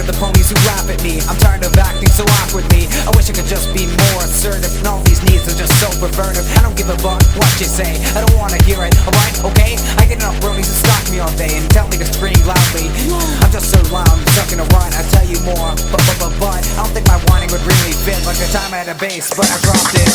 the ponies who laugh at me. I'm tired of acting so awkwardly. I wish I could just be more assertive, and all these needs are just so pervertive. I don't give a fuck what you say, I don't wanna hear it, alright, okay? I get enough bronies to stalk me all day and tell me to scream loudly. I'm just so loud, I'm stuck in a rut, I tell you more, but I don't think my whining would really fit. Like the time I had a bass, but I dropped it.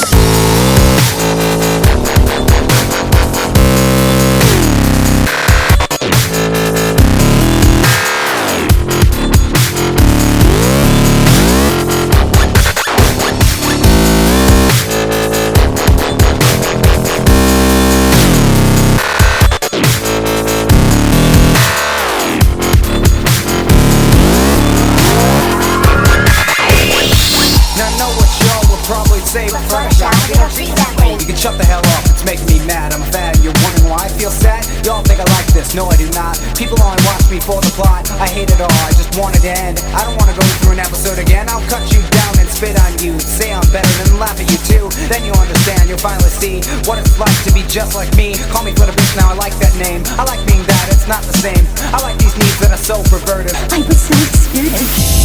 Say fresh, you can shut the hell up, it's making me mad. I'm a fan, you're wondering why I feel sad? Y'all think I like this, no I do not. People only watch me for the plot, I hate it all, I just want it to end. I don't wanna go through an episode again, I'll cut you down and spit on you. Say I'm better and laugh at you too, then you'll understand, you'll finally see what it's like to be just like me. Call me for the bitch now, I like that name. I like being that, it's not the same. I like these needs that are so perverted. I was so excited.